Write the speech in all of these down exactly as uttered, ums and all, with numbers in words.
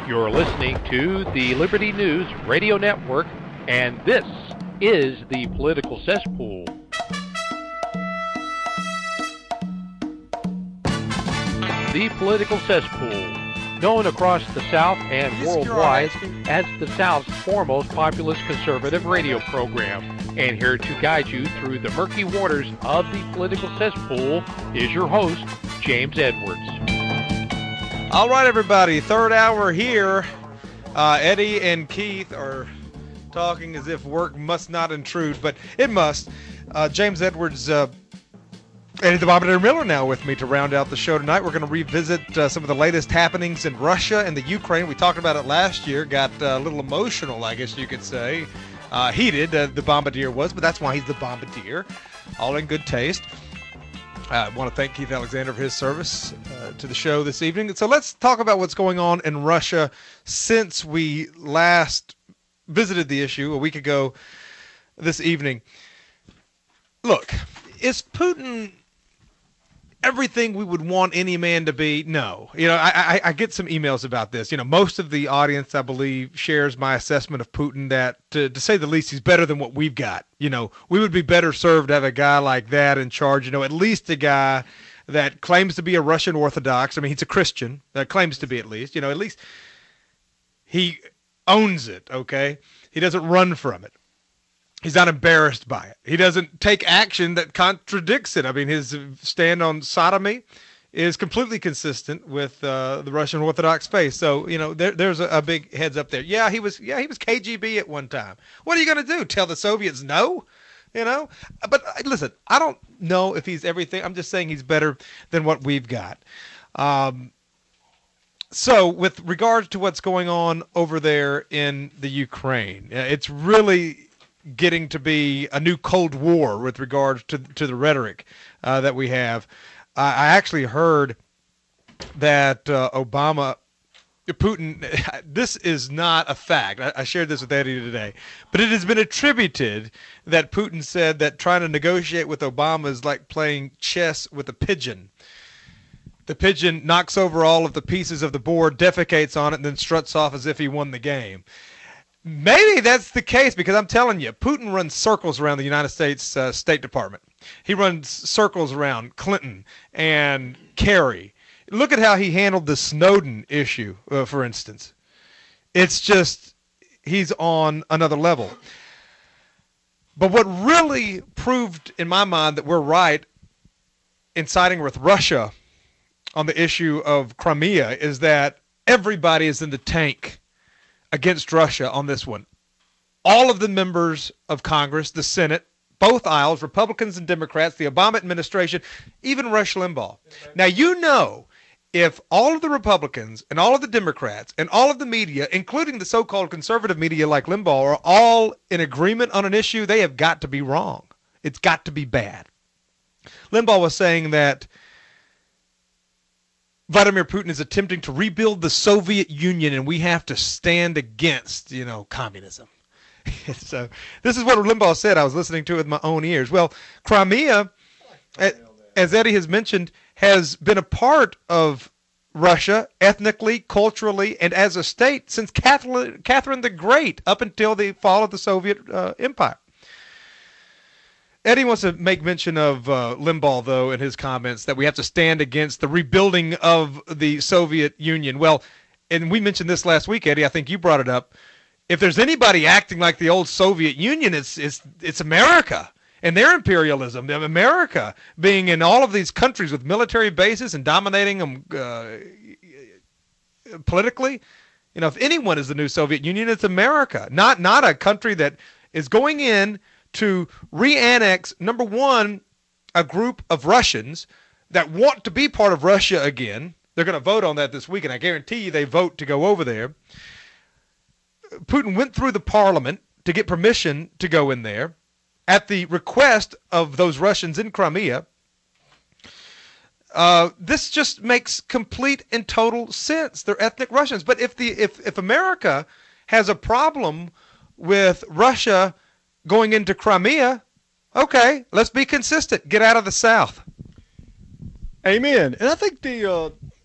You're listening to the Liberty News Radio Network, and this is the Political Cesspool. The Political Cesspool, known across the South and worldwide as the South's foremost populist conservative radio program. And here to guide you through the murky waters of the Political Cesspool is your host, James Edwards. All right, everybody, third hour here. Uh, Eddie and Keith are talking as if work must not intrude, but it must. Uh, James Edwards, uh, Eddie the Bombardier Miller now with me to round out the show tonight. We're going to revisit uh, some of the latest happenings in Russia and the Ukraine. We talked about it last year, got uh, a little emotional, I guess you could say. Uh, heated, uh, the Bombardier was, but that's why he's the Bombardier. All in good taste. I want to thank Keith Alexander for his service uh, to the show this evening. So let's talk about what's going on in Russia since we last visited the issue a week ago this evening. Look, is Putin everything we would want any man to be? No. You know, I, I, I get some emails about this. You know, most of the audience, I believe, shares my assessment of Putin that, to, to say the least, he's better than what we've got. You know, we would be better served to have a guy like that in charge. You know, at least a guy that claims to be a Russian Orthodox. I mean, he's a Christian. That claims to be, at least. You know, at least he owns it, okay? He doesn't run from it. He's not embarrassed by it. He doesn't take action that contradicts it. I mean, his stand on sodomy is completely consistent with uh, the Russian Orthodox faith. So, you know, there, there's a, a big heads up there. Yeah, he was. Yeah, he was K G B at one time. What are you going to do? Tell the Soviets no? You know. But listen, I don't know if he's everything. I'm just saying he's better than what we've got. Um, so, with regards to what's going on over there in the Ukraine, it's really getting to be a new Cold War with regards to to the rhetoric uh, that we have. Uh, I actually heard that uh, Obama, Putin, this is not a fact. I, I shared this with Eddie today, but it has been attributed that Putin said that trying to negotiate with Obama is like playing chess with a pigeon. The pigeon knocks over all of the pieces of the board, defecates on it, and then struts off as if he won the game. Maybe that's the case, because I'm telling you, Putin runs circles around the United States uh, State Department. He runs circles around Clinton and Kerry. Look at how he handled the Snowden issue, uh, for instance. It's just, he's on another level. But what really proved in my mind that we're right in siding with Russia on the issue of Crimea is that everybody is in the tank against Russia on this one. All of the members of Congress, the Senate, both aisles, Republicans and Democrats, the Obama administration, even Rush Limbaugh. Now, you know, if all of the Republicans and all of the Democrats and all of the media, including the so-called conservative media like Limbaugh, are all in agreement on an issue, they have got to be wrong. It's got to be bad. Limbaugh was saying that Vladimir Putin is attempting to rebuild the Soviet Union, and we have to stand against, you know, communism. So this is what Limbaugh said. I was listening to it with my own ears. Well, Crimea, as Eddie has mentioned, has been a part of Russia ethnically, culturally, and as a state since Catherine, Catherine the Great, up until the fall of the Soviet uh, Empire. Eddie wants to make mention of uh, Limbaugh, though, in his comments, that we have to stand against the rebuilding of the Soviet Union. Well, and we mentioned this last week, Eddie. I think you brought it up. If there's anybody acting like the old Soviet Union, it's it's it's America and their imperialism. America being in all of these countries with military bases and dominating them uh, politically. You know, if anyone is the new Soviet Union, it's America, not not a country that is going in to re-annex, number one, a group of Russians that want to be part of Russia again. They're going to vote on that this week, and I guarantee you they vote to go over there. Putin went through the parliament to get permission to go in there at the request of those Russians in Crimea. Uh, this just makes complete and total sense. They're ethnic Russians. But if the if, if America has a problem with Russia going into Crimea, okay, let's be consistent. Get out of the South. Amen. And I think the uh,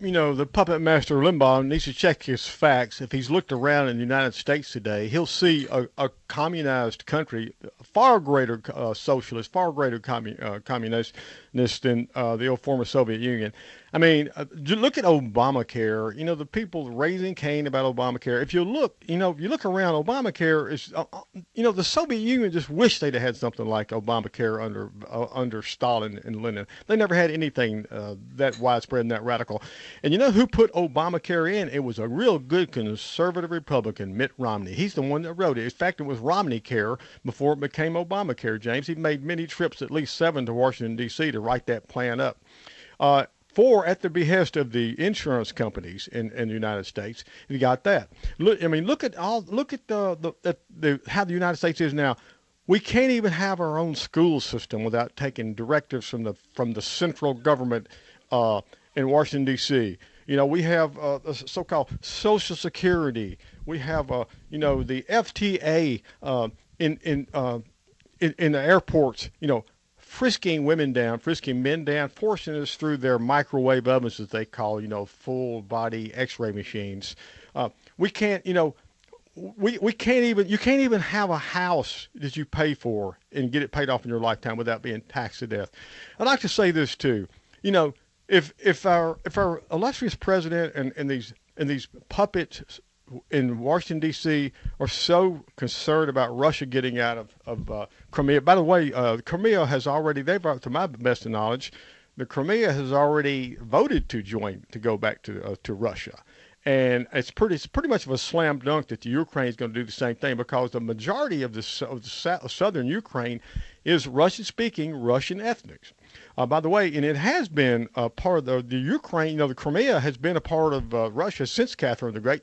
you know, the puppet master Limbaugh needs to check his facts. If he's looked around in the United States today, he'll see a, a communized country, far greater uh, socialist, far greater commun, uh, communist than uh, the old former Soviet Union. I mean, uh, look at Obamacare. You know, the people raising Cain about Obamacare. If you look, you know, if you look around, Obamacare is, uh, you know, the Soviet Union just wished they'd have had something like Obamacare under uh, under Stalin and Lenin. They never had anything uh, that widespread and that radical. And you know who put Obamacare in? It was a real good conservative Republican, Mitt Romney. He's the one that wrote it. In fact, it was Romney Care before it became Obamacare, James. He made many trips, at least seven, to Washington, D C to write that plan up. Uh, Four, at the behest of the insurance companies in, in the United States. You got that. Look, I mean, look at all. Look at the, the, the, the how the United States is now. We can't even have our own school system without taking directives from the from the central government uh, in Washington, D C. You know, we have uh, the so-called Social Security. We have, uh, you know, the F T A uh, in in, uh, in in the airports. You know, frisking women down, frisking men down, forcing us through their microwave ovens, as they call, you know, full-body X-ray machines. Uh, we can't, you know, we we can't even, you can't even have a house that you pay for and get it paid off in your lifetime without being taxed to death. I'd like to say this too. You know, if if our if our illustrious president and, and these and these puppets in Washington, D C are so concerned about Russia getting out of, of uh, Crimea. By the way, uh, Crimea has already, they've, to my best of knowledge, the Crimea has already voted to join, to go back to uh, to Russia. And it's pretty it's pretty much of a slam dunk that the Ukraine is going to do the same thing, because the majority of the, of the southern Ukraine is Russian-speaking, Russian ethnics. Uh, by the way, and it has been a part of the, the Ukraine, you know, the Crimea has been a part of uh, Russia since Catherine the Great.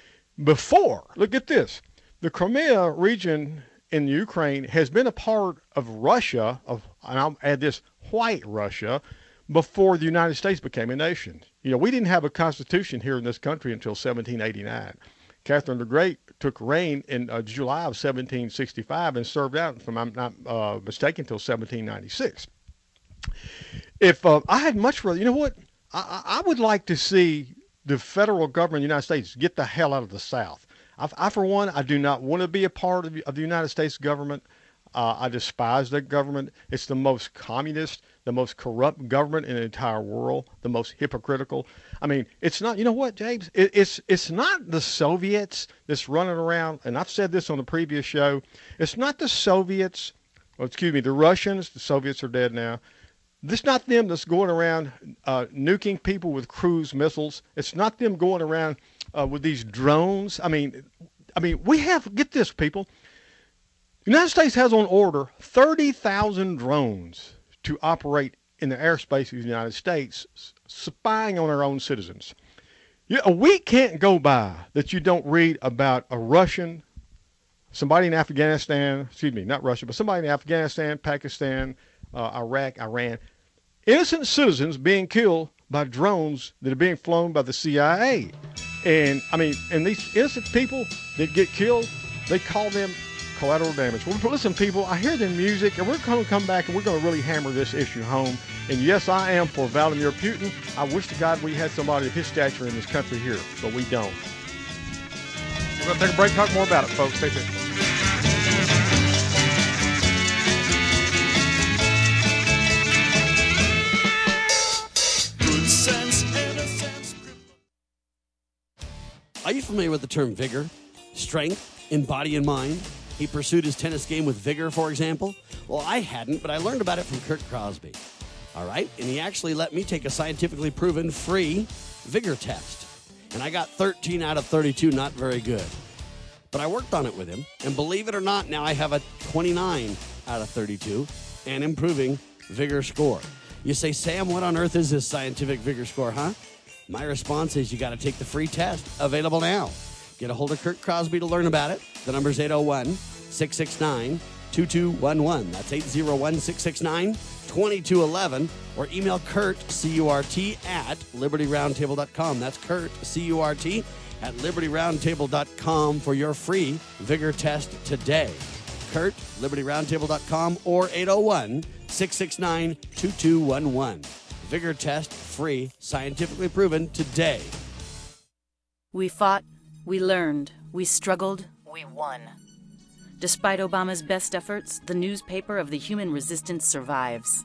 Before, look at this, the Crimea region in Ukraine has been a part of Russia, of, and I'll add this, white Russia, before the United States became a nation. You know, we didn't have a constitution here in this country until seventeen eighty-nine. Catherine the Great took reign in uh, July of seventeen sixty-five and served out, if I'm not uh, mistaken, until seventeen ninety-six. If uh, I had much rather, you know what, I, I would like to see the federal government of the United States get the hell out of the South. I, I for one, I do not want to be a part of, of the United States government. Uh, I despise that government. It's the most communist, the most corrupt government in the entire world, the most hypocritical. I mean, it's not, you know what, James? It, it's it's not the Soviets that's running around, and I've said this on the previous show. It's not the Soviets, well, excuse me, the Russians. The Soviets are dead now. It's not them that's going around uh, nuking people with cruise missiles. It's not them going around uh, with these drones. I mean, I mean, we have, get this, people. The United States has on order thirty thousand drones to operate in the airspace of the United States, spying on our own citizens. You, a week can't go by that you don't read about a Russian, somebody in Afghanistan, excuse me, not Russia, but somebody in Afghanistan, Pakistan, uh, Iraq, Iran, innocent citizens being killed by drones that are being flown by the C I A. And, I mean, and these innocent people that get killed, they call them collateral damage. Well, listen, people, I hear the music, and we're going to come back, and we're going to really hammer this issue home. And, yes, I am for Vladimir Putin. I wish to God we had somebody of his stature in this country here, but we don't. We're going to take a break, talk more about it, folks. Stay tuned. Are you familiar with the term vigor, strength in body and mind? He pursued his tennis game with vigor, for example. Well, I hadn't, but I learned about it from Kurt Crosby. All right? And he actually let me take a scientifically proven free vigor test. And I got thirteen out of thirty-two, not very good. But I worked on it with him. And believe it or not, now I have a twenty-nine out of thirty-two and improving vigor score. You say, Sam, what on earth is this scientific vigor score, huh? My response is you got to take the free test, available now. Get a hold of Kurt Crosby to learn about it. The number's eight oh one, six six nine, two two one one. That's eight oh one, six six nine, two two one one. Or email Kurt, C U R T, at liberty roundtable dot com. That's Kurt, C U R T, at liberty roundtable dot com for your free vigor test today. Kurt, liberty roundtable dot com, or eight oh one, six six nine, two two one one. Vigor test, free, scientifically proven today. We fought, we learned, we struggled, we won. Despite Obama's best efforts, the newspaper of the human resistance survives.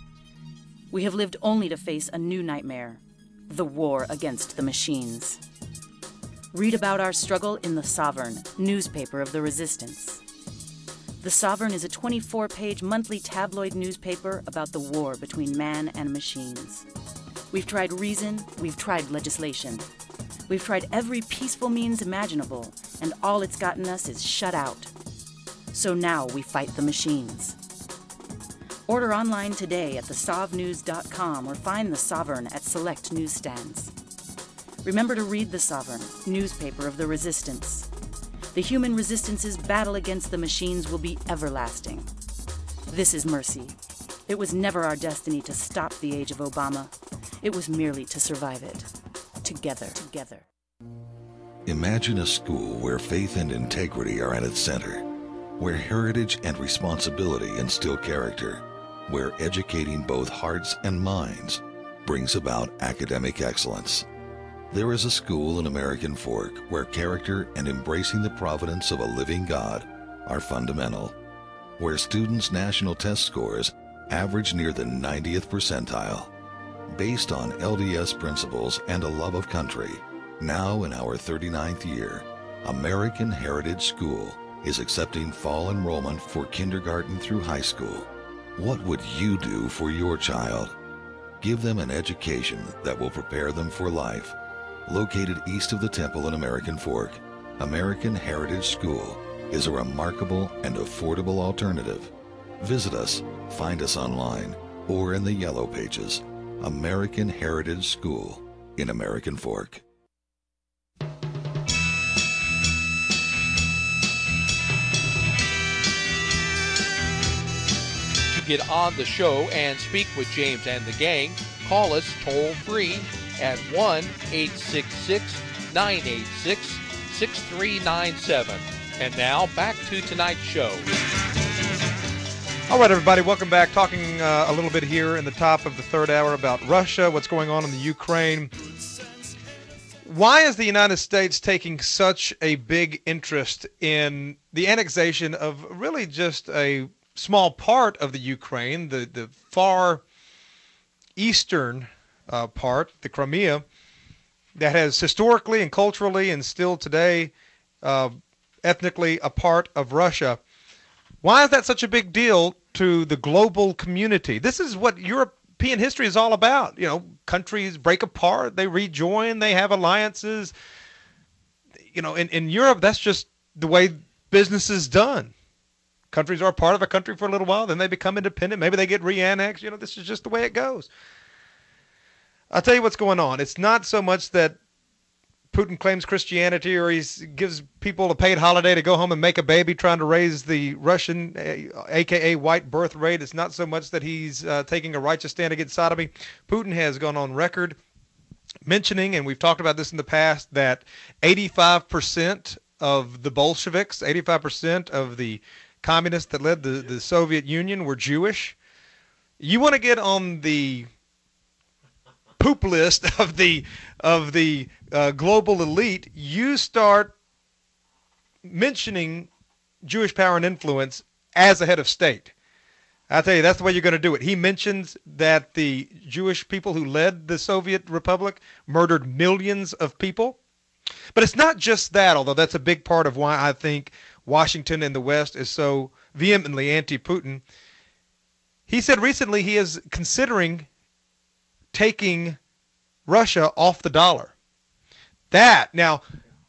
We have lived only to face a new nightmare, the war against the machines. Read about our struggle in The Sovereign, newspaper of the resistance. The Sovereign is a twenty-four page monthly tabloid newspaper about the war between man and machines. We've tried reason, we've tried legislation. We've tried every peaceful means imaginable, and all it's gotten us is shut out. So now we fight the machines. Order online today at the sov news dot com or find The Sovereign at select newsstands. Remember to read The Sovereign, newspaper of the resistance. The human resistance's battle against the machines will be everlasting. This is mercy. It was never our destiny to stop the age of Obama. It was merely to survive it. Together, together. Imagine a school where faith and integrity are at its center, where heritage and responsibility instill character, where educating both hearts and minds brings about academic excellence. There is a school in American Fork where character and embracing the providence of a living God are fundamental, where students' national test scores average near the ninetieth percentile. Based on L D S principles and a love of country, now in our thirty-ninth year, American Heritage School is accepting fall enrollment for kindergarten through high school. What would you do for your child? Give them an education that will prepare them for life. Located east of the Temple in American Fork, American Heritage School is a remarkable and affordable alternative. Visit us, find us online, or in the Yellow Pages. American Heritage School in American Fork. To get on the show and speak with James and the gang, call us toll free at one eight six six, nine eight six, six three nine seven. And now back to tonight's show. All right, everybody, welcome back. Talking uh, a little bit here in the top of the third hour about Russia, what's going on in the Ukraine. Why is the United States taking such a big interest in the annexation of really just a small part of the Ukraine, the, the far eastern uh, part, the Crimea, that has historically and culturally and still today uh, ethnically a part of Russia? Why is that such a big deal to the global community? This is what European history is all about. You know, countries break apart, they rejoin, they have alliances. You know, in, in Europe, that's just the way business is done. Countries are a part of a country for a little while, then they become independent. Maybe they get re-annexed. You know, this is just the way it goes. I'll tell you what's going on. It's not so much that Putin claims Christianity or he gives people a paid holiday to go home and make a baby trying to raise the Russian, a k a white birth rate. It's not so much that he's uh, taking a righteous stand against sodomy. Putin has gone on record mentioning, and we've talked about this in the past, that eighty-five percent of the Bolsheviks, eighty-five percent of the communists that led the, the Soviet Union were Jewish. You want to get on the poop list of the of the uh, global elite, you start mentioning Jewish power and influence as a head of state. I tell you, that's the way you're going to do it. He mentions that the Jewish people who led the Soviet Republic murdered millions of people. But it's not just that, although that's a big part of why I think Washington and the West is so vehemently anti-Putin. He said recently he is considering taking Russia off the dollar. That, now,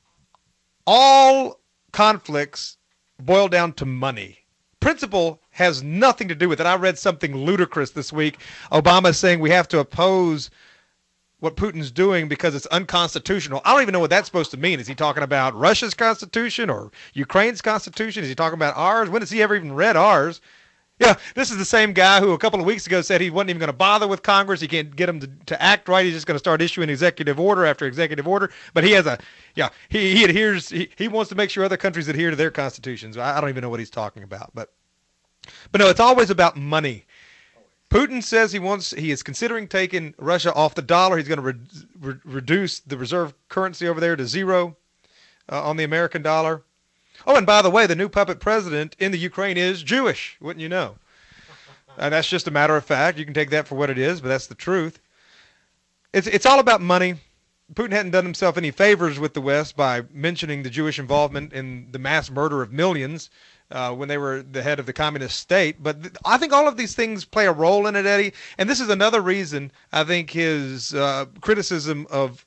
all conflicts boil down to money. Principle has nothing to do with it. I read something ludicrous this week. Obama saying we have to oppose what Putin's doing because it's unconstitutional. I don't even know what that's supposed to mean. Is he talking about Russia's constitution or Ukraine's constitution? Is he talking about ours? When has he ever even read ours? Yeah, this is the same guy who a couple of weeks ago said he wasn't even going to bother with Congress. He can't get them to, to act right. He's just going to start issuing executive order after executive order. But he has a, yeah, he, he adheres, he, he wants to make sure other countries adhere to their constitutions. I, I don't even know what he's talking about. But, but no, it's always about money. Putin says he wants, he is considering taking Russia off the dollar. He's going to re- re- reduce the reserve currency over there to zero uh, on the American dollar. Oh, and by the way, the new puppet president in the Ukraine is Jewish, wouldn't you know? And that's just a matter of fact. You can take that for what it is, but that's the truth. It's it's all about money. Putin hadn't done himself any favors with the West by mentioning the Jewish involvement in the mass murder of millions uh, when they were the head of the communist state. But th- I think all of these things play a role in it, Eddie. And this is another reason I think his uh, criticism of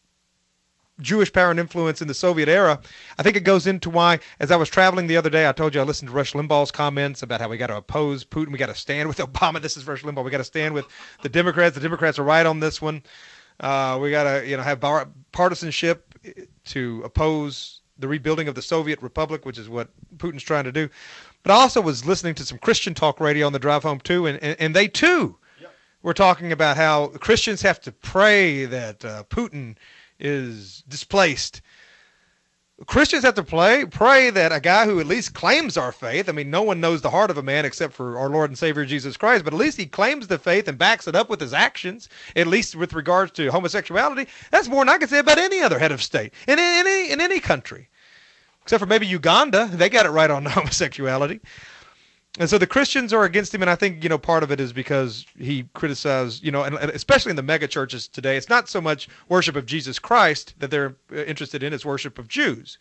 Jewish power and influence in the Soviet era, I think it goes into why, as I was traveling the other day, I told you I listened to Rush Limbaugh's comments about how we got to oppose Putin, we got to stand with Obama. This is Rush Limbaugh. We got to stand with the Democrats. The Democrats are right on this one. Uh, we got to, you know, have bar- partisanship to oppose the rebuilding of the Soviet Republic, which is what Putin's trying to do. But I also was listening to some Christian talk radio on the drive home too, and, and, and they too yep. were talking about how Christians have to pray that uh, Putin is displaced. Christians have to play, pray that a guy who at least claims our faith, I mean, no one knows the heart of a man except for our Lord and Savior Jesus Christ, but at least he claims the faith and backs it up with his actions, at least with regards to homosexuality. That's more than I can say about any other head of state in any, in any country, except for maybe Uganda. They got it right on homosexuality. And so the Christians are against him, and I think, you know, part of it is because he criticized, you know, and especially in the mega churches today, it's not so much worship of Jesus Christ that they're interested in, it's worship of Jews.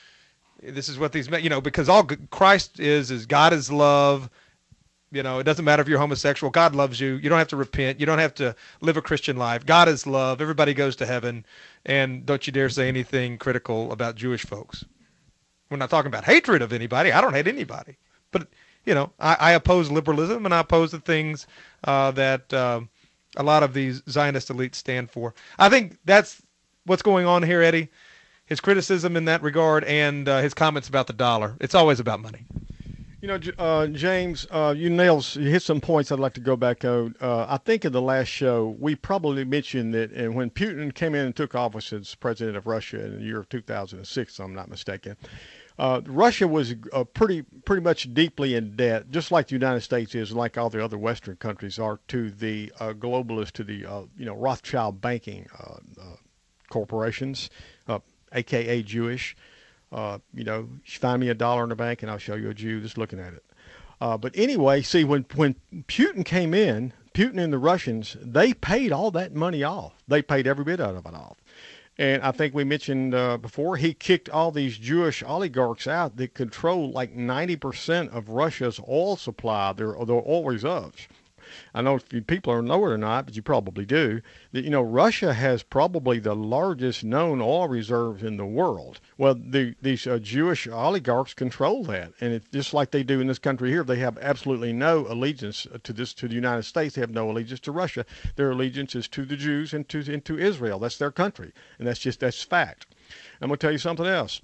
This is what these, you know, because all Christ is, is God is love. You know, it doesn't matter if you're homosexual. God loves you. You don't have to repent. You don't have to live a Christian life. God is love. Everybody goes to heaven. And don't you dare say anything critical about Jewish folks. We're not talking about hatred of anybody. I don't hate anybody. But you know, I, I oppose liberalism, and I oppose the things uh, that uh, a lot of these Zionist elites stand for. I think that's what's going on here, Eddie. His criticism in that regard and uh, his comments about the dollar. It's always about money. You know, uh, James, uh, you nailed, you hit some points I'd like to go back on. Uh, I think in the last show, we probably mentioned that and when Putin came in and took office as president of Russia in the year of two thousand six, if I'm not mistaken, Uh, Russia was uh, pretty pretty much deeply in debt, just like the United States is, like all the other Western countries are, to the uh, globalists, to the uh, you know Rothschild banking uh, uh, corporations, uh, A K A Jewish. Uh, you know, find me a dollar in the bank and I'll show you a Jew just looking at it. Uh, but anyway, see, when when Putin came in, Putin and the Russians, they paid all that money off. They paid every bit out of it off. And I think we mentioned uh, before, he kicked all these Jewish oligarchs out that control like ninety percent of Russia's oil supply, their, their oil reserves. I know if you people know it or not, but you probably do, that, you know, Russia has probably the largest known oil reserves in the world. Well, the, these uh, Jewish oligarchs control that. And it's just like they do in this country here. They have absolutely no allegiance to this, to the United States. They have no allegiance to Russia. Their allegiance is to the Jews and to, and to Israel. That's their country. And that's just, that's fact. I'm going to tell you something else.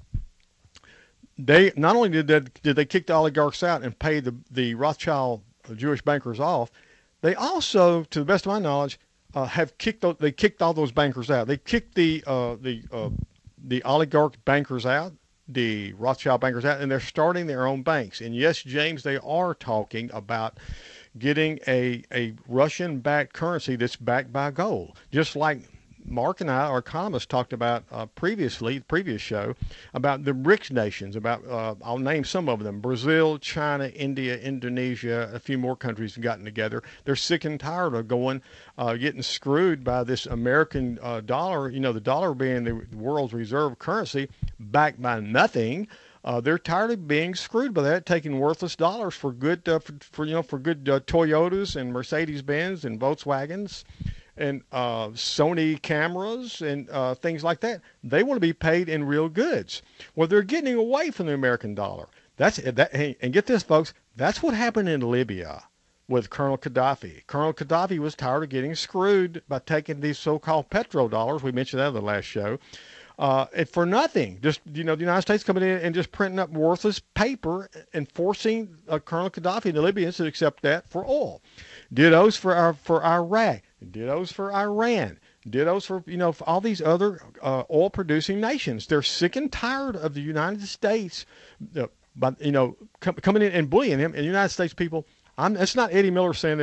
They, not only did that, did they kick the oligarchs out and pay the, the Rothschild Jewish bankers off, they also, to the best of my knowledge, uh, have kicked. They kicked all those bankers out. They kicked the uh, the uh, the oligarch bankers out, the Rothschild bankers out, and they're starting their own banks. And yes, James, they are talking about getting a a Russian-backed currency that's backed by gold, just like Mark and I, our economists, talked about uh, previously, the previous show, about the BRICS nations, about, uh, I'll name some of them, Brazil, China, India, Indonesia, a few more countries have gotten together. They're sick and tired of going, uh, getting screwed by this American uh, dollar, you know, the dollar being the world's reserve currency, backed by nothing. Uh, they're tired of being screwed by that, taking worthless dollars for good, uh, for, for, you know, for good uh, Toyotas and Mercedes-Benz and Volkswagens and uh, Sony cameras and uh, things like that. They want to be paid in real goods. Well, they're getting away from the American dollar. That's that. And get this, folks, that's what happened in Libya with Colonel Gaddafi. Colonel Gaddafi was tired of getting screwed by taking these so-called petrodollars. We mentioned that in the last show. Uh, and for nothing, just, you know, the United States coming in and just printing up worthless paper and forcing uh, Colonel Gaddafi and the Libyans to accept that for oil. Dittos for our, for Iraq. Dittos for Iran. Dittos for, you know, for all these other uh, oil-producing nations. They're sick and tired of the United States, uh, but, you know, com- coming in and bullying them. And the United States people, I'm, it's not Eddie Miller saying this.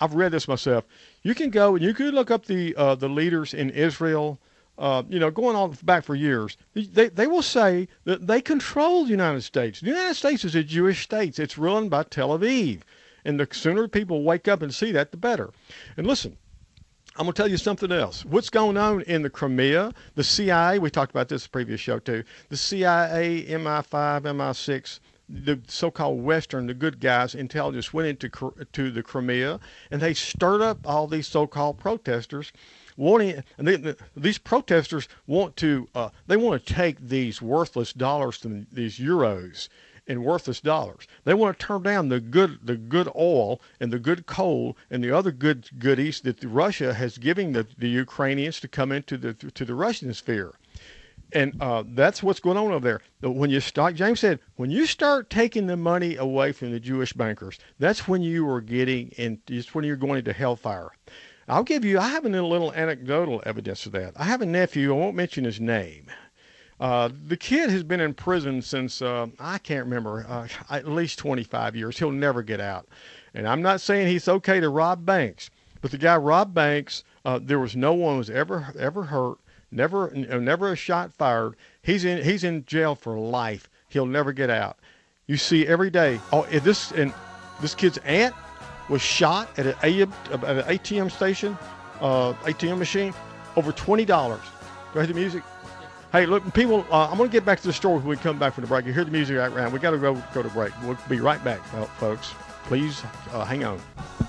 I've read this myself. You can go and you can look up the uh, the leaders in Israel, uh, you know, going on back for years. They they will say that they control the United States. The United States is a Jewish state. It's run by Tel Aviv. And the sooner people wake up and see that, the better. And listen, I'm going to tell you something else. What's going on in the Crimea, the C I A, we talked about this in the previous show too, the C I A, M I five, M I six, the so-called Western, the good guys, intelligence went into to the Crimea, and they stirred up all these so-called protesters. Wanting, and they, these protesters want to, uh, they want to take these worthless dollars, to these euros, and worthless dollars. They want to turn down the good, the good oil and the good coal and the other good goodies that Russia has given the, the Ukrainians to come into the to the Russian sphere. And uh, that's what's going on over there. When you start, James said, when you start taking the money away from the Jewish bankers, that's when you are getting, in, it's when you're going into hellfire. I'll give you, I have a little anecdotal evidence of that. I have a nephew, I won't mention his name. Uh, the kid has been in prison since, uh, I can't remember, uh, at least twenty-five years. He'll never get out. And I'm not saying he's okay to rob banks, but the guy robbed banks. Uh, there was no one was ever ever hurt. Never, never a shot fired. He's in, he's in jail for life. He'll never get out. You see every day. Oh, if this and this kid's aunt was shot at an, A, at an A T M station, uh, A T M machine, over twenty dollars. Do I hear the music? Hey, look, people. Uh, I'm going to get back to the story when we come back from the break. You hear the music right around. We got to go go to break. We'll be right back, folks. Please uh, hang on.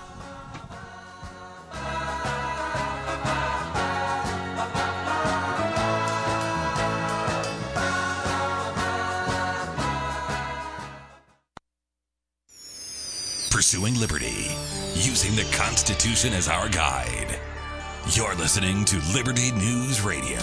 Pursuing liberty, using the Constitution as our guide. You're listening to Liberty News Radio.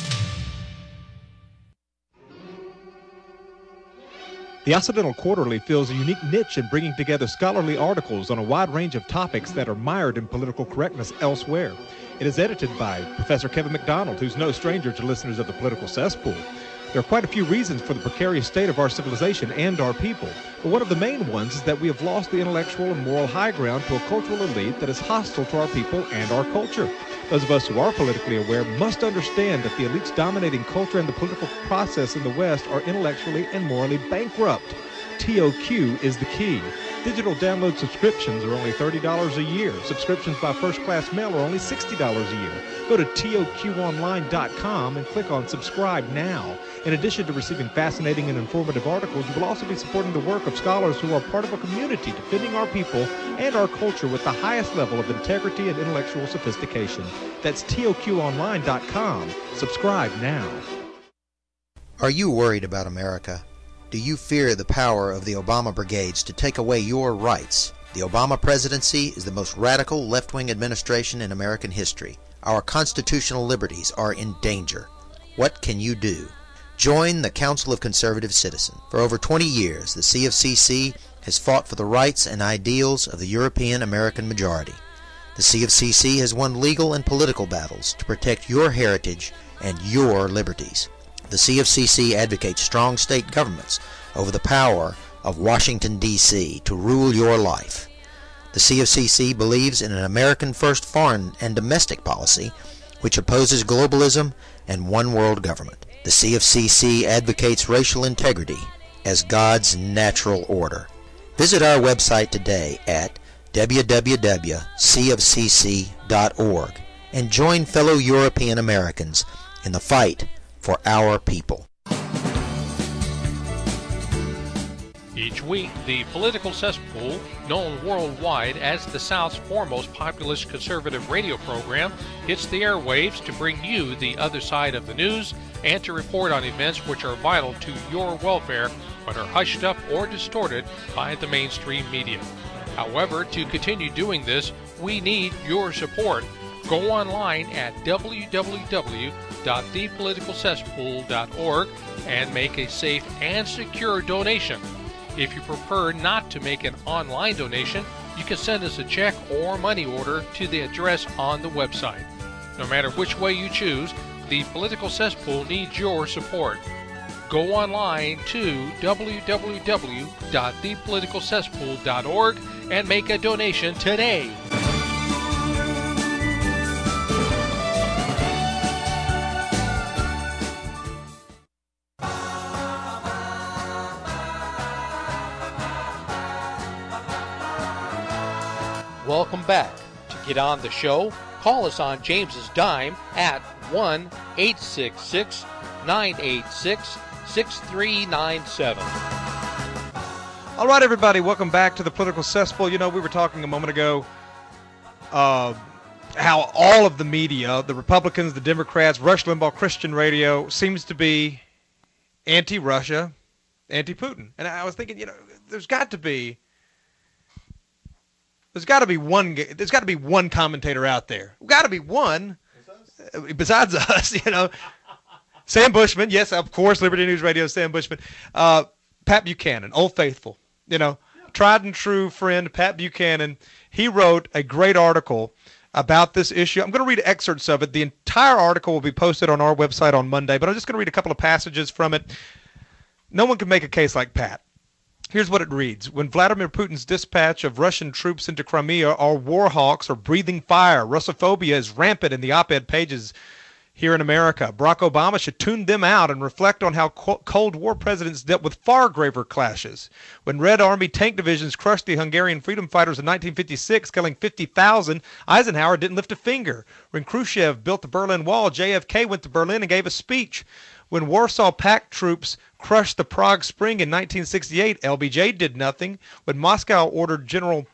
The Occidental Quarterly fills a unique niche in bringing together scholarly articles on a wide range of topics that are mired in political correctness elsewhere. It is edited by Professor Kevin McDonald, who's no stranger to listeners of the Political Cesspool. There are quite a few reasons for the precarious state of our civilization and our people, but one of the main ones is that we have lost the intellectual and moral high ground to a cultural elite that is hostile to our people and our culture. Those of us who are politically aware must understand that the elites dominating culture and the political process in the West are intellectually and morally bankrupt. T O Q is the key. Digital download subscriptions are only thirty dollars a year. Subscriptions by first-class mail are only sixty dollars a year. Go to T O Q online dot com and click on subscribe now. In addition to receiving fascinating and informative articles, you will also be supporting the work of scholars who are part of a community defending our people and our culture with the highest level of integrity and intellectual sophistication. That's T O Q online dot com. Subscribe now. Are you worried about America? Do you fear the power of the Obama brigades to take away your rights? The Obama presidency is the most radical left-wing administration in American history. Our constitutional liberties are in danger. What can you do? Join the Council of Conservative Citizens. For over twenty years, the C of C C has fought for the rights and ideals of the European American majority. The C of C C has won legal and political battles to protect your heritage and your liberties. The C of C C advocates strong state governments over the power of Washington, D C to rule your life. The C of C C believes in an American-first foreign and domestic policy which opposes globalism and one-world government. The C of C C advocates racial integrity as God's natural order. Visit our website today at w w w dot c of c c dot org and join fellow European Americans in the fight for our people. Each week, the Political Cesspool, known worldwide as the South's foremost populist conservative radio program, hits the airwaves to bring you the other side of the news and to report on events which are vital to your welfare but are hushed up or distorted by the mainstream media. However, to continue doing this, we need your support. Go online at w w w dot the political cesspool dot org and make a safe and secure donation. If you prefer not to make an online donation, you can send us a check or money order to the address on the website. No matter which way you choose, the Political Cesspool needs your support. Go online to w w w dot the political cesspool dot org and make a donation today. Welcome back. To get on the show, call us on James's dime at one eight six six, nine eight six, six three nine seven. All right, everybody, welcome back to the Political Cesspool. You know, we were talking a moment ago uh, how all of the media, the Republicans, the Democrats, Rush Limbaugh, Christian radio, seems to be anti-Russia, anti-Putin. And I was thinking, you know, there's got to be There's got to be one. There's got to be one commentator out there. Got to be one, besides us. You know, Sam Bushman. Yes, of course, Liberty News Radio. Sam Bushman. Uh, Pat Buchanan, Old Faithful. You know, tried and true friend Pat Buchanan. He wrote a great article about this issue. I'm going to read excerpts of it. The entire article will be posted on our website on Monday, but I'm just going to read a couple of passages from it. No one can make a case like Pat. Here's what it reads. When Vladimir Putin's dispatch of Russian troops into Crimea, our war hawks are breathing fire. Russophobia is rampant in the op-ed pages here in America. Barack Obama should tune them out and reflect on how Cold War presidents dealt with far graver clashes. When Red Army tank divisions crushed the Hungarian freedom fighters in nineteen fifty-six, killing fifty thousand, Eisenhower didn't lift a finger. When Khrushchev built the Berlin Wall, J F K went to Berlin and gave a speech. When Warsaw Pact troops crushed the Prague Spring in nineteen sixty-eight, L B J did nothing. When Moscow ordered General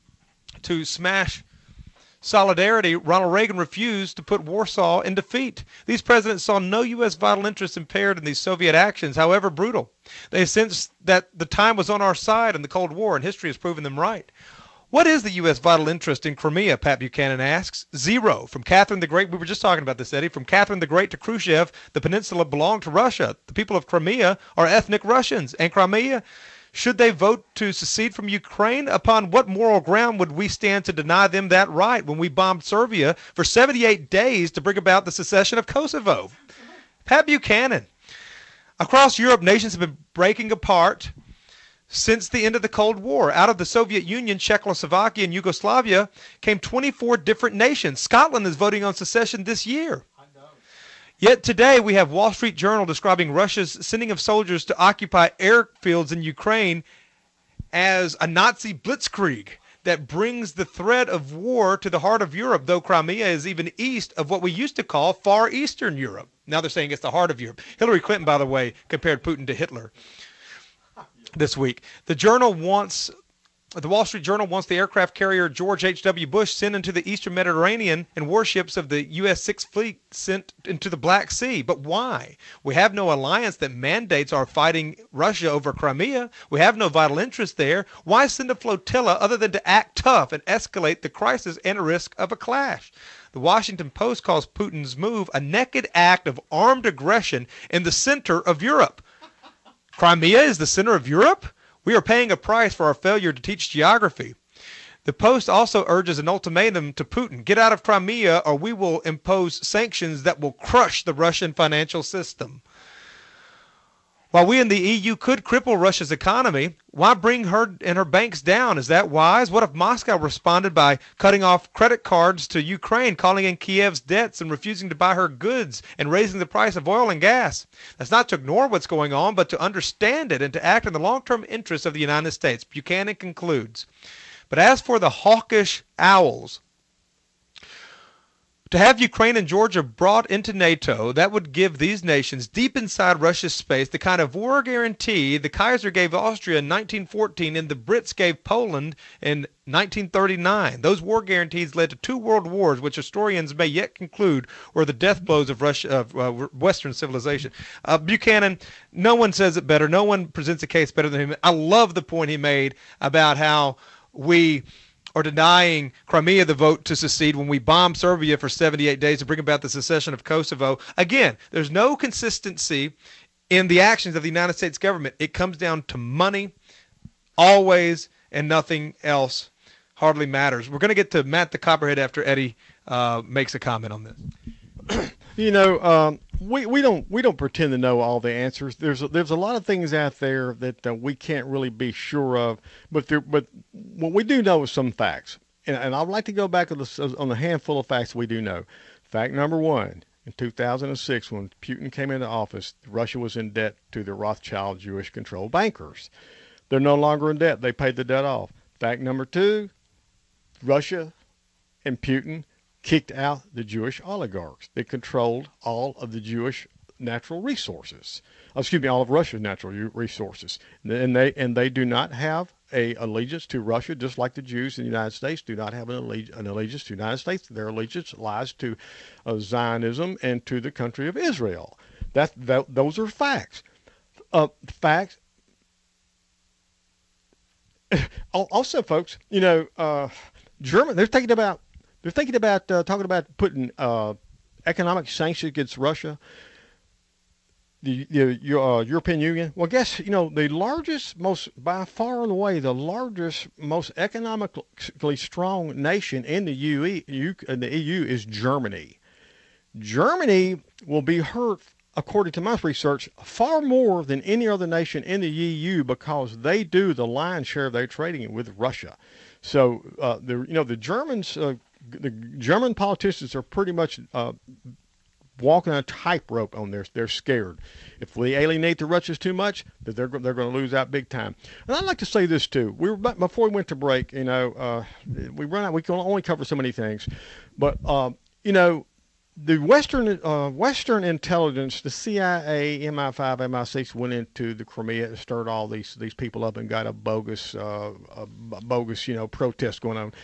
to smash Solidarity, Ronald Reagan refused to put Warsaw in defeat. These presidents saw no U S vital interest impaired in these Soviet actions, however brutal. They sensed that the time was on our side in the Cold War, and history has proven them right. What is the U S vital interest in Crimea, Pat Buchanan asks. Zero. From Catherine the Great, we were just talking about this, Eddie, from Catherine the Great to Khrushchev, the peninsula belonged to Russia. The people of Crimea are ethnic Russians, and Crimea, should they vote to secede from Ukraine, upon what moral ground would we stand to deny them that right when we bombed Serbia for seventy-eight days to bring about the secession of Kosovo? Pat Buchanan. Across Europe, nations have been breaking apart since the end of the Cold War. Out of the Soviet Union, Czechoslovakia, and Yugoslavia came twenty-four different nations. Scotland is voting on secession this year. Yet today we have Wall Street Journal describing Russia's sending of soldiers to occupy airfields in Ukraine as a Nazi blitzkrieg that brings the threat of war to the heart of Europe, though Crimea is even east of what we used to call Far Eastern Europe. Now they're saying it's the heart of Europe. Hillary Clinton, by the way, compared Putin to Hitler this week. The Journal wants... The Wall Street Journal wants the aircraft carrier George H W. Bush sent into the Eastern Mediterranean and warships of the U S sixth Fleet sent into the Black Sea. But why? We have no alliance that mandates our fighting Russia over Crimea. We have no vital interest there. Why send a flotilla other than to act tough and escalate the crisis and a risk of a clash? The Washington Post calls Putin's move a naked act of armed aggression in the center of Europe. Crimea is the center of Europe? We are paying a price for our failure to teach geography. The Post also urges an ultimatum to Putin. Get out of Crimea or we will impose sanctions that will crush the Russian financial system. While we in the E U could cripple Russia's economy, why bring her and her banks down? Is that wise? What if Moscow responded by cutting off credit cards to Ukraine, calling in Kiev's debts and refusing to buy her goods and raising the price of oil and gas? That's not to ignore what's going on, but to understand it and to act in the long-term interests of the United States. Buchanan concludes. But as for the hawkish owls, to have Ukraine and Georgia brought into NATO, that would give these nations deep inside Russia's space the kind of war guarantee the Kaiser gave Austria in nineteen fourteen and the Brits gave Poland in nineteen thirty-nine. Those war guarantees led to two world wars, which historians may yet conclude were the death blows of Russia, of uh, Western civilization. Uh, Buchanan, no one says it better. No one presents a case better than him. I love the point he made about how we or denying Crimea the vote to secede when we bombed Serbia for seventy-eight days to bring about the secession of Kosovo. Again, there's no consistency in the actions of the United States government. It comes down to money, always, and nothing else hardly matters. We're going to get to Matt the Copperhead after Eddie uh, makes a comment on this. You know, um, we, we don't we don't pretend to know all the answers. There's a, there's a lot of things out there that uh, we can't really be sure of. But there, but what we do know is some facts, and, and I'd like to go back on, the, on a handful of facts we do know. Fact number one: in two thousand six, when Putin came into office, Russia was in debt to the Rothschild Jewish-controlled bankers. They're no longer in debt; they paid the debt off. Fact number two: Russia and Putin kicked out the Jewish oligarchs that controlled all of the Jewish natural resources. Excuse me, all of Russia's natural resources, and they and they do not have a allegiance to Russia, just like the Jews in the United States do not have an, alleg- an allegiance to the United States. Their allegiance lies to uh, Zionism and to the country of Israel. That, that those are facts. Uh, facts. Also, folks, you know, uh, German. They're thinking about they're thinking about uh, talking about putting uh, economic sanctions against Russia. The, the uh, European Union. Well, guess, you know, the largest, most, by far and away, the largest, most economically strong nation in the U E, in the E U is Germany. Germany will be hurt, according to my research, far more than any other nation in the E U because they do the lion's share of their trading with Russia. So, uh, the you know, the Germans, uh, the German politicians are pretty much uh, walking a tightrope on this. They're scared. If we alienate the Russians too much, that they're they're going to lose out big time. And I'd like to say this too. We were before we went to break. You know, uh, we run out. We can only cover so many things, but uh, you know, the Western uh, Western intelligence, the C I A, M I five, M I six went into the Crimea and stirred all these these people up and got a bogus uh, a bogus you know protest going on.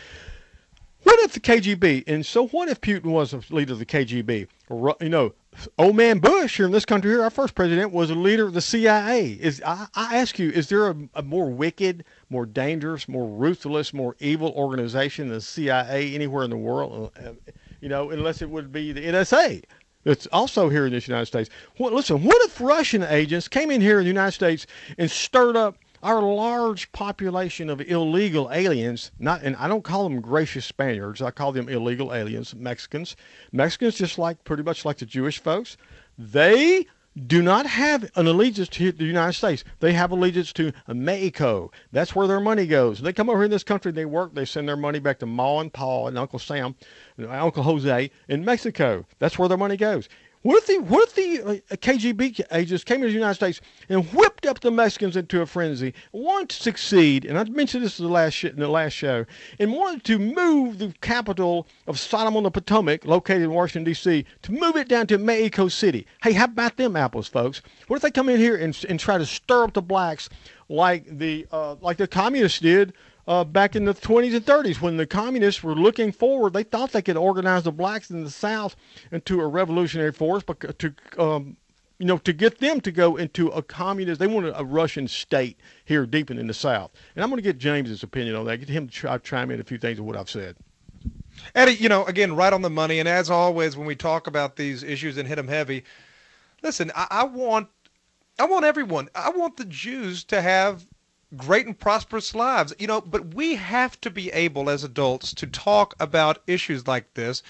What if the K G B, and so what if Putin was a leader of the K G B? You know, old man Bush here in this country here, our first president, was a leader of the C I A. Is I, I ask you, is there a, a more wicked, more dangerous, more ruthless, more evil organization than the C I A anywhere in the world? Uh, you know, unless it would be the N S A. It's also here in the United States. Well, listen, what if Russian agents came in here in the United States and stirred up our large population of illegal aliens? Not, and I don't call them gracious Spaniards. I call them illegal aliens, Mexicans. Mexicans, just like pretty much like the Jewish folks, they do not have an allegiance to the United States. They have allegiance to Mexico. That's where their money goes. They come over here in this country, they work, they send their money back to Ma and Pa and Uncle Sam, and Uncle Jose in Mexico. That's where their money goes. What if the what if the uh, K G B agents came to the United States and whipped up the Mexicans into a frenzy, wanted to succeed, and I mentioned this in the last sh- in the last show, and wanted to move the capital of Sodom on the Potomac, located in Washington D C, to move it down to Mexico City? Hey, how about them apples, folks? What if they come in here and and try to stir up the blacks like the uh, like the communists did? Uh, back in the twenties and thirties, when the communists were looking forward, they thought they could organize the blacks in the South into a revolutionary force, but to um, you know, to get them to go into a communist. They wanted a Russian state here deep in the South. And I'm going to get James's opinion on that. Get him to try, chime in a few things of what I've said. Eddie, you know, again, right on the money. And as always, when we talk about these issues and hit them heavy, listen, I, I want, I want everyone. I want the Jews to have great and prosperous lives, you know, but we have to be able as adults to talk about issues like this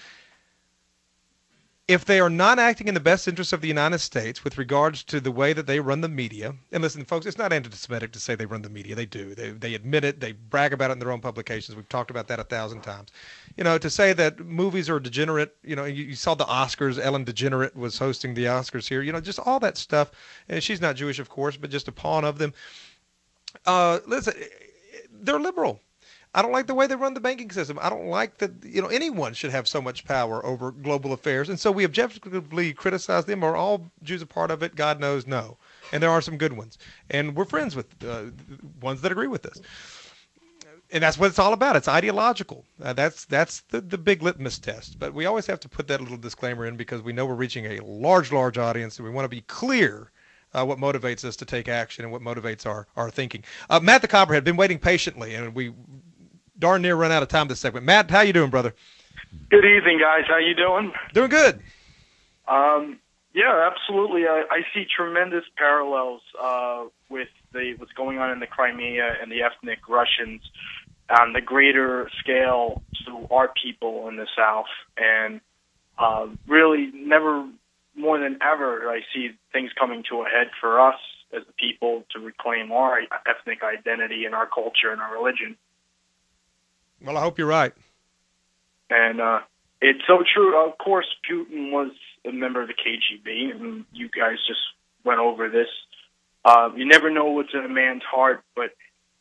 if they are not acting in the best interest of the United States with regards to the way that they run the media. And listen, folks, it's not anti-Semitic to say they run the media. They do. They they admit it. They brag about it in their own publications. We've talked about that a thousand times. You know, to say that movies are degenerate, you know, you, you saw the Oscars. Ellen DeGenerate was hosting the Oscars here. You know, just all that stuff. And she's not Jewish, of course, but just a pawn of them. Uh, listen, they're liberal. I don't like the way they run the banking system. I don't like that, you know, anyone should have so much power over global affairs. And so we objectively criticize them. Are all Jews a part of it? God knows, no. And there are some good ones. And we're friends with uh, ones that agree with us. And that's what it's all about. It's ideological. Uh, that's that's the, the big litmus test. But we always have to put that little disclaimer in because we know we're reaching a large, large audience, and we want to be clear Uh, what motivates us to take action and what motivates our, our thinking. Uh, Matt the Copperhead, been waiting patiently, and we darn near run out of time this segment. Matt, how you doing, brother? Good evening, guys. How you doing? Doing good. Um, yeah, absolutely. I, I see tremendous parallels uh, with the what's going on in the Crimea and the ethnic Russians on the greater scale to our people in the South. And uh, really never more than ever, I see things coming to a head for us as a people to reclaim our ethnic identity and our culture and our religion. Well, I hope you're right. And uh, it's so true. Of course, Putin was a member of the K G B, and you guys just went over this. Uh, you never know what's in a man's heart, but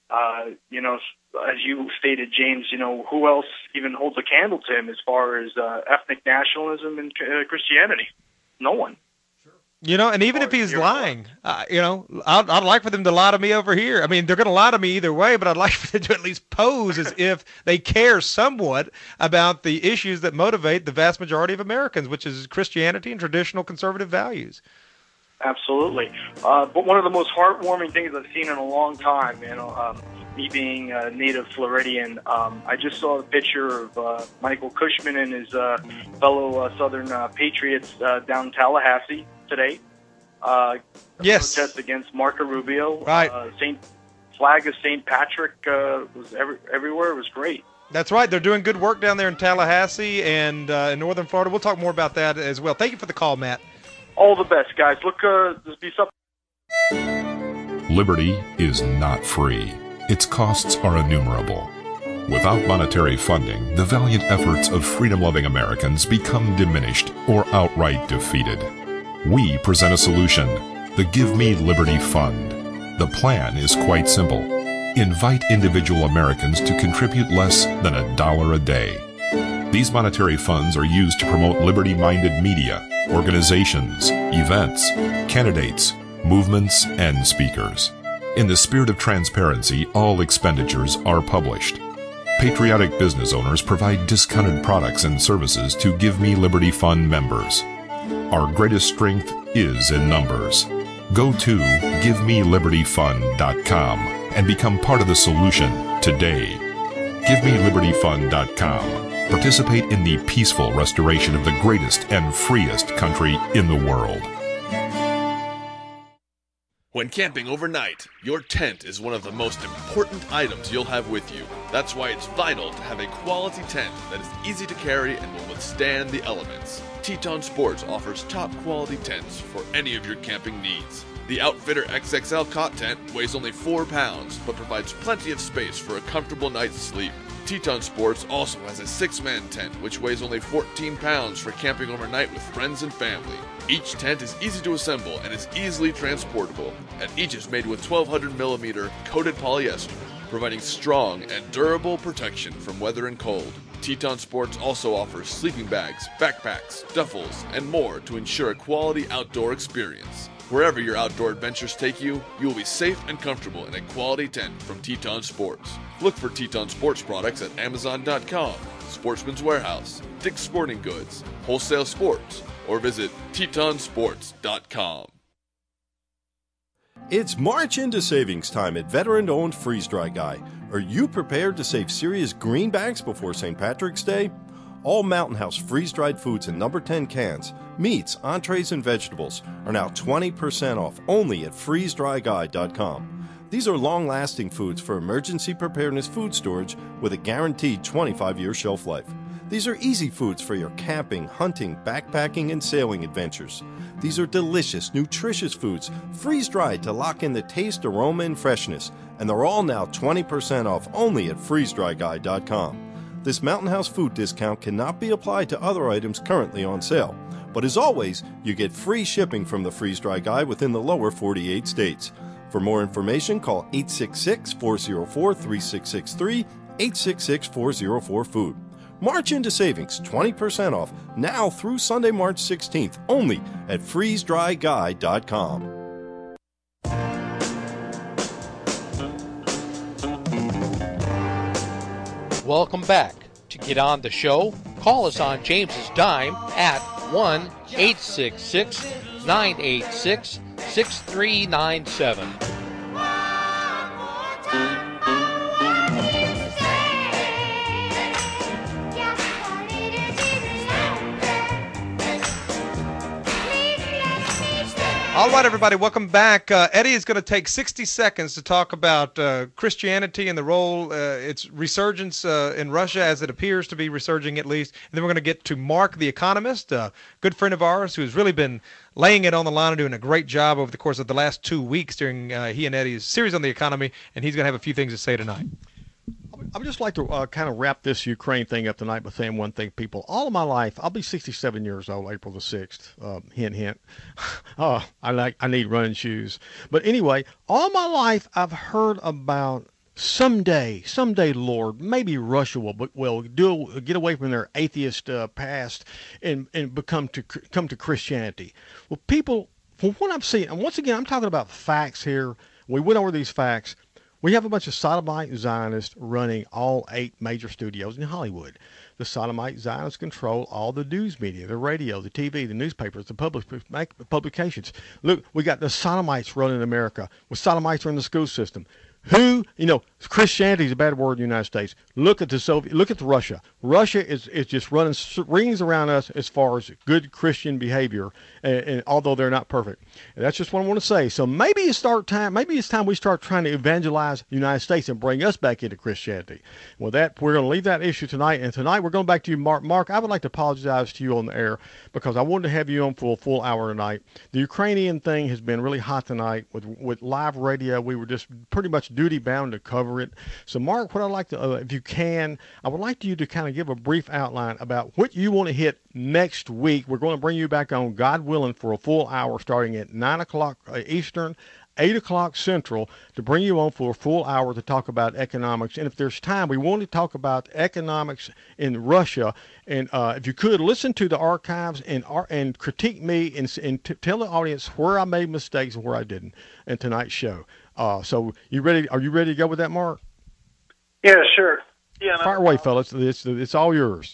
uh, you know, as you stated, James, you know, who else even holds a candle to him as far as uh, ethnic nationalism and uh, Christianity? No one. You know, and even if he's lying, uh, you know, I'd, I'd like for them to lie to me over here. I mean, they're going to lie to me either way, but I'd like for them to at least pose as if they care somewhat about the issues that motivate the vast majority of Americans, which is Christianity and traditional conservative values. Absolutely. Uh, but one of the most heartwarming things I've seen in a long time, you know, um, me being a native Floridian, um, I just saw a picture of uh, Michael Cushman and his uh, fellow uh, Southern uh, Patriots uh, down in Tallahassee today. Uh, yes. Protest against Marco Rubio. Right. Uh, Saint flag of Saint Patrick uh, was every, everywhere. It was great. That's right. They're doing good work down there in Tallahassee and uh, in northern Florida. We'll talk more about that as well. Thank you for the call, Matt. All the best, guys. Look, uh, just be something. Liberty is not free. Its costs are innumerable. Without monetary funding, the valiant efforts of freedom-loving Americans become diminished or outright defeated. We present a solution, the Give Me Liberty Fund. The plan is quite simple. Invite individual Americans to contribute less than a dollar a day. These monetary funds are used to promote liberty-minded media, organizations, events, candidates, movements, and speakers. In the spirit of transparency, all expenditures are published. Patriotic business owners provide discounted products and services to Give Me Liberty Fund members. Our greatest strength is in numbers. Go to give me liberty fund dot com and become part of the solution today. give me liberty fund dot com. Participate in the peaceful restoration of the greatest and freest country in the world. When camping overnight, your tent is one of the most important items you'll have with you. That's why it's vital to have a quality tent that is easy to carry and will withstand the elements. Teton Sports offers top quality tents for any of your camping needs. The Outfitter X X L cot tent weighs only four pounds, but provides plenty of space for a comfortable night's sleep. Teton Sports also has a six-man tent, which weighs only fourteen pounds for camping overnight with friends and family. Each tent is easy to assemble and is easily transportable, and each is made with twelve hundred millimeter coated polyester, providing strong and durable protection from weather and cold. Teton Sports also offers sleeping bags, backpacks, duffels, and more to ensure a quality outdoor experience. Wherever your outdoor adventures take you, you will be safe and comfortable in a quality tent from Teton Sports. Look for Teton Sports products at amazon dot com, Sportsman's Warehouse, Dick's Sporting Goods, Wholesale Sports, or visit teton sports dot com. It's March into savings time at veteran-owned Freeze Dry Guy. Are you prepared to save serious greenbacks before Saint Patrick's Day? All Mountain House freeze-dried foods in number ten cans, meats, entrees, and vegetables are now twenty percent off only at freeze dry guy dot com. These are long-lasting foods for emergency preparedness food storage with a guaranteed twenty-five year shelf life. These are easy foods for your camping, hunting, backpacking, and sailing adventures. These are delicious, nutritious foods, freeze-dried to lock in the taste, aroma, and freshness, and they're all now twenty percent off only at freeze dry guy dot com. This Mountain House food discount cannot be applied to other items currently on sale. But as always, you get free shipping from the Freeze Dry Guy within the lower forty-eight states. For more information, call eight six six, four zero four, three six six three, eight six six, four zero four, food. March into savings, twenty percent off, now through Sunday, March sixteenth, only at freeze dry guy dot com. Welcome back. To get on the show, call us on James's dime at one eight six six, nine eight six, six three nine seven. All right, everybody, welcome back. Uh, Eddie is going to take sixty seconds to talk about uh, Christianity and the role, uh, its resurgence uh, in Russia, as it appears to be resurging at least. And then we're going to get to Mark, the economist, a good friend of ours who's really been laying it on the line and doing a great job over the course of the last two weeks during uh, he and Eddie's series on the economy, and he's going to have a few things to say tonight. I would just like to uh, kind of wrap this Ukraine thing up tonight by saying one thing, people. All of my life, I'll be sixty-seven years old, April the sixth. Uh, hint, hint. oh, I like I need running shoes. But anyway, all my life I've heard about someday, someday, Lord, maybe Russia will will do get away from their atheist uh, past and and become to come to Christianity. Well, people, from what I'm seeing, and once again, I'm talking about facts here. We went over these facts. We have a bunch of sodomite Zionists running all eight major studios in Hollywood. The sodomite Zionists control all the news media, the radio, the T V, the newspapers, the public publications. Look, we got the sodomites running America. With sodomites are in the school system. Who, you know, Christianity is a bad word in the United States. Look at the Soviet, look at the Russia. Russia is, is just running rings around us as far as good Christian behavior, and, and although they're not perfect. And that's just what I want to say. So maybe it's start time. Maybe it's time we start trying to evangelize the United States and bring us back into Christianity. With that, we're going to leave that issue tonight. And tonight we're going back to you, Mark. Mark, I would like to apologize to you on the air because I wanted to have you on for a full hour tonight. The Ukrainian thing has been really hot tonight with with live radio. We were just pretty much duty bound to cover it. So, Mark, what I'd like to, uh, if you can, I would like you to kind of give a brief outline about what you want to hit next week. We're going to bring you back on, God willing, for a full hour starting at nine o'clock Eastern, eight o'clock Central, to bring you on for a full hour to talk about economics. And if there's time, we want to talk about economics in Russia. And uh, if you could, listen to the archives and and critique me and, and t- tell the audience where I made mistakes and where I didn't in tonight's show. Uh, so you ready? Are you ready to go with that, Mark? Yeah, sure. Yeah, no, Fire away, fellas. It's, it's all yours.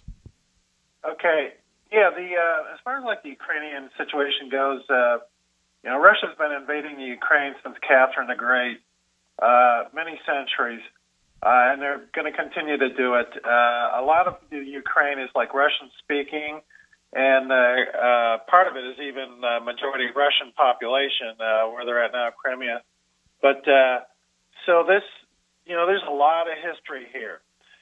Okay. Yeah, the uh, as far as like the Ukrainian situation goes, uh, you know, Russia's been invading the Ukraine since Catherine the Great, uh, many centuries, uh, and they're going to continue to do it. Uh, a lot of the Ukraine is like Russian speaking, and uh, uh, part of it is even uh, majority Russian population uh, where they're at now, Crimea. But uh, so this, you know, there's a lot of history here,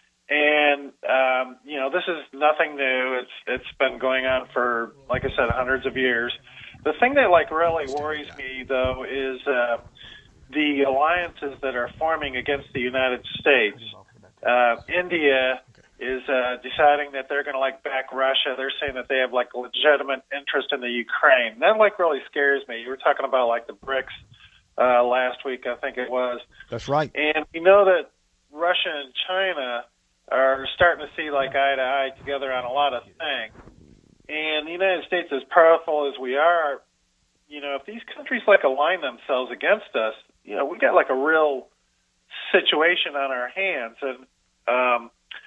and um, you know, this is nothing new. It's it's been going on for, like I said, hundreds of years. The thing that like really worries me though is uh, the alliances that are forming against the United States. Uh, India is uh, deciding that they're going to like back Russia. They're saying that they have like legitimate interest in the Ukraine. That like really scares me. You were talking about like the BRICS. Uh, last week, I think it was. That's right. And we know that Russia and China are starting to see like eye to eye together on a lot of things. And the United States, as powerful as we are, you know, if these countries like align themselves against us, you know, we got like a real situation on our hands. And um,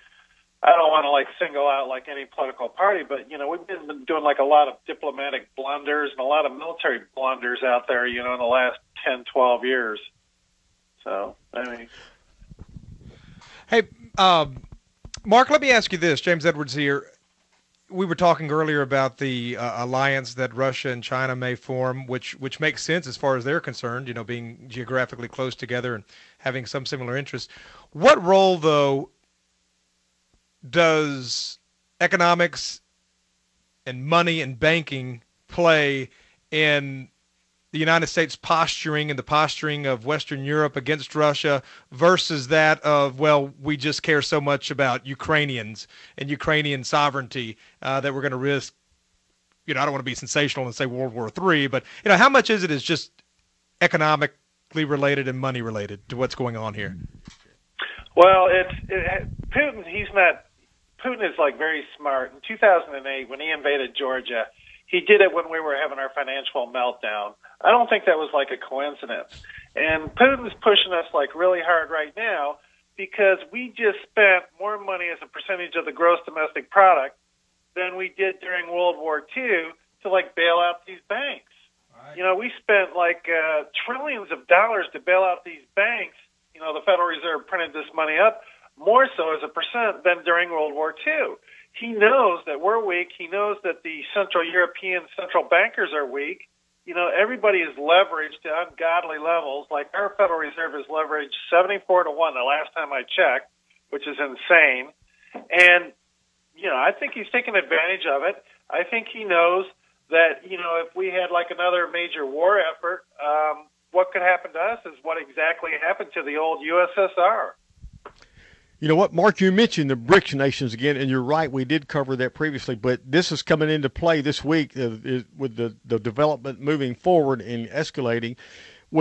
I don't want to like single out like any political party, but you know, we've been doing like a lot of diplomatic blunders and a lot of military blunders out there, you know, in the last ten, twelve years. So, I mean. Hey, um, Mark, let me ask you this. James Edwards here. We were talking earlier about the uh, alliance that Russia and China may form, which which makes sense as far as they're concerned, you know, being geographically close together and having some similar interests. What role, though, does economics and money and banking play in the United States posturing and the posturing of Western Europe against Russia versus that of, well, we just care so much about Ukrainians and Ukrainian sovereignty uh, that we're going to risk, you know, I don't want to be sensational and say World War Three, but, you know, how much is it is just economically related and money related to what's going on here? Well, it's it, Putin, he's not, Putin is like very smart. In two thousand eight, when he invaded Georgia, he did it when we were having our financial meltdown. I don't think that was like a coincidence. And Putin's pushing us like really hard right now because we just spent more money as a percentage of the gross domestic product than we did during World War Two to like bail out these banks. Right. You know, we spent like uh, trillions of dollars to bail out these banks. You know, the Federal Reserve printed this money up more so as a percent than during World War Two. He knows that we're weak. He knows that the Central European central bankers are weak. You know, everybody is leveraged to ungodly levels. Like our Federal Reserve is leveraged seventy-four to one the last time I checked, which is insane. And, you know, I think he's taking advantage of it. I think he knows that, you know, if we had like another major war effort, um, what could happen to us is what exactly happened to the old U S S R. You know what, Mark, you mentioned the BRICS nations again, and you're right, we did cover that previously, but this is coming into play this week uh, is, with the, the development moving forward and escalating with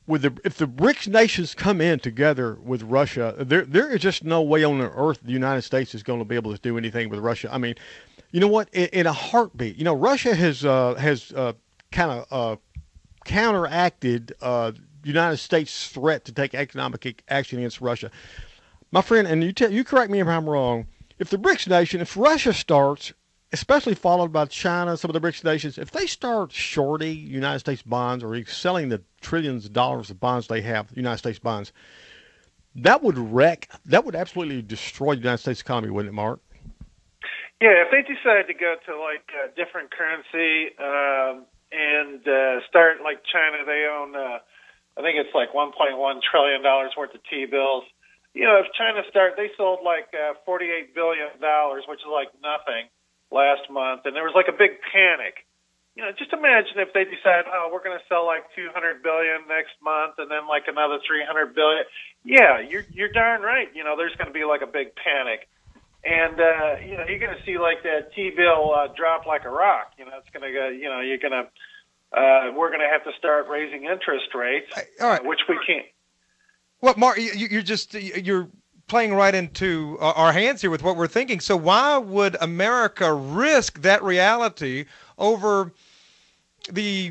with the if the BRICS nations come in together with Russia, there there is just no way on the earth the United States is going to be able to do anything with Russia. I mean, you know what? In, in a heartbeat, you know, Russia has uh, has uh, kind of uh, counteracted uh, the United States' threat to take economic action against Russia. My friend, and you tell, you correct me if I'm wrong. If the BRICS nation, if Russia starts, especially followed by China, some of the BRICS nations, if they start shorting United States bonds or selling the trillions of dollars of bonds they have, United States bonds, that would wreck, that would absolutely destroy the United States economy, wouldn't it, Mark? Yeah, if they decide to go to like a different currency um, and uh, start like China, they own, uh, I think it's like one point one trillion dollars worth of T-bills. You know, if China start, they sold like uh, forty-eight billion dollars, which is like nothing, last month, and there was like a big panic. You know, just imagine if they decide, oh, we're going to sell like two hundred billion next month, and then like another three hundred billion. Yeah, you're you're darn right. You know, there's going to be like a big panic, and uh, you know, you're going to see like that T-bill uh, drop like a rock. You know, it's going to go. You know, you're going to. Uh, we're going to have to start raising interest rates, all right. uh, which we can't. Well, Mark, you, you're just you're playing right into our hands here with what we're thinking. So why would America risk that reality over the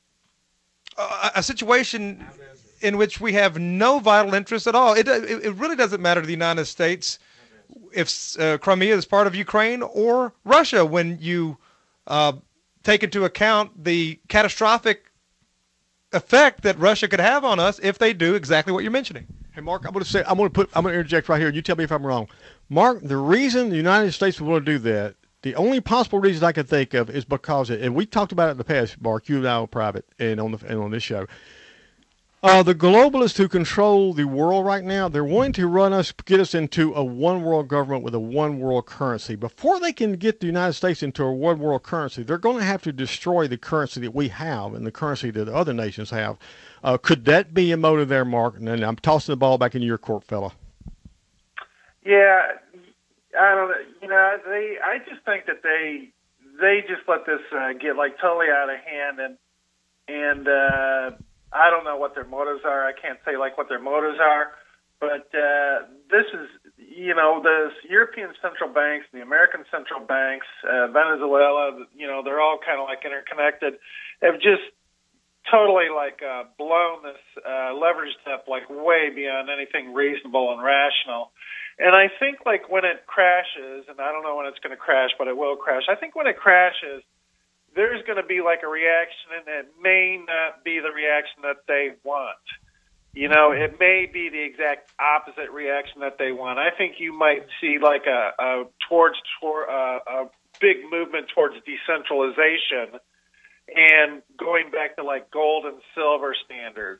uh, a situation in which we have no vital interest at all? It it really doesn't matter to the United States if uh, Crimea is part of Ukraine or Russia when you uh, take into account the catastrophic effect that Russia could have on us if they do exactly what you're mentioning. Hey, Mark, I'm going to say, I'm going to put, I'm going to interject right here. You tell me if I'm wrong. Mark, the reason the United States would want to do that, the only possible reason I can think of is because, it, and we talked about it in the past, Mark, you and I were private and on the and on this show. Uh, the globalists who control the world right now, they're wanting to run us, get us into a one world government with a one world currency. Before they can get the United States into a one world currency, they're going to have to destroy the currency that we have and the currency that the other nations have. Uh, could that be a motive there, Mark? And then I'm tossing the ball back into your court, fella. Yeah, I don't know. You know, they. I just think that they they just let this uh, get like totally out of hand, and and. Uh, I don't know what their motives are. I can't say like what their motives are, but uh, this is, you know, the European central banks, the American central banks, uh, Venezuela, you know, they're all kind of like interconnected, have just totally like uh, blown this, uh, leveraged up like way beyond anything reasonable and rational. And I think like when it crashes, and I don't know when it's going to crash, but it will crash. I think when it crashes, there's going to be like a reaction, and it may not be the reaction that they want. You know, it may be the exact opposite reaction that they want. I think you might see like a, a towards toward, uh, a big movement towards decentralization and going back to like gold and silver standards.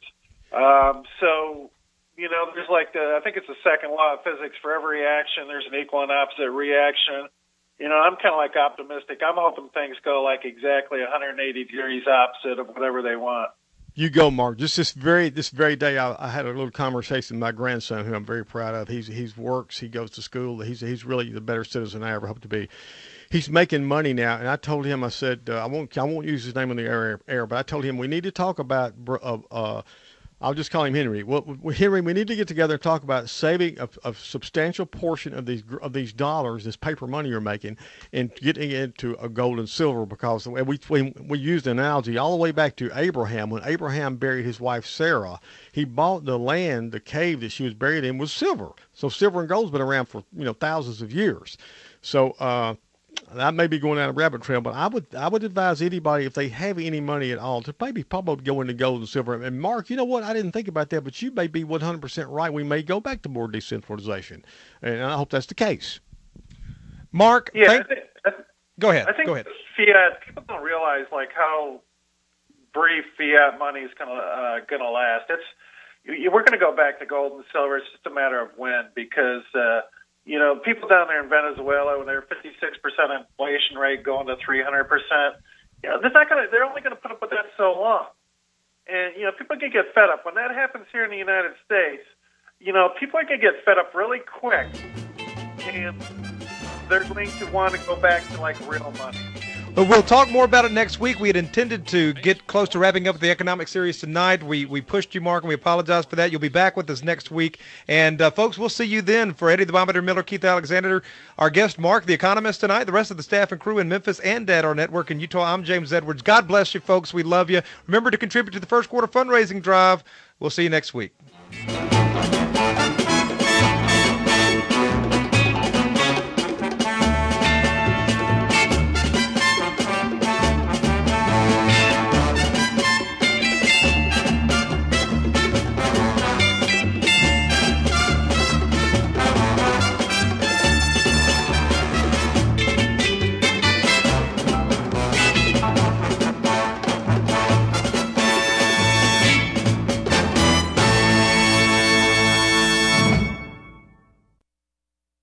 Um, so, you know, there's like the, I think it's the second law of physics. For every reaction, there's an equal and opposite reaction. You know, I'm kind of like optimistic. I'm hoping things go like exactly one hundred eighty degrees opposite of whatever they want. You go, Mark. Just this very this very day, I, I had a little conversation with my grandson, who I'm very proud of. He's he's works, he goes to school. He's he's really the better citizen I ever hope to be. He's making money now, and I told him, I said, uh, I won't I won't use his name on the air, air, but I told him we need to talk about. Uh, uh, I'll just call him Henry. Well, Henry, we need to get together and talk about saving a, a substantial portion of these of these dollars, this paper money you're making, and getting it into a gold and silver. Because we we we used an analogy all the way back to Abraham. When Abraham buried his wife Sarah, he bought the land, the cave that she was buried in was silver. So silver and gold's been around for you know thousands of years. So. Uh, I may be going down a rabbit trail, but I would I would advise anybody, if they have any money at all, to maybe probably go into gold and silver. And Mark, you know what? I didn't think about that, but you may be one hundred percent right. We may go back to more decentralization, and I hope that's the case. Mark, yeah, thank- I think, I, go ahead. I think go ahead. Fiat, people don't realize like how brief fiat money is gonna uh, gonna last. It's you, we're gonna go back to gold and silver. It's just a matter of when, because. Uh, You know, people down there in Venezuela, when they're fifty-six percent inflation rate going to three hundred percent, you know, they're not going to, they're only going to put up with that so long. And, you know, people can get fed up. When that happens here in the United States, you know, people are going to get fed up really quick. And they're going to want to go back to, like, real money. But we'll talk more about it next week. We had intended to get close to wrapping up the economic series tonight. We we pushed you, Mark, and we apologize for that. You'll be back with us next week. And, uh, folks, we'll see you then. For Eddie the Bombardier Miller, Keith Alexander, our guest, Mark, the economist tonight, the rest of the staff and crew in Memphis and at our network in Utah, I'm James Edwards. God bless you, folks. We love you. Remember to contribute to the first quarter fundraising drive. We'll see you next week.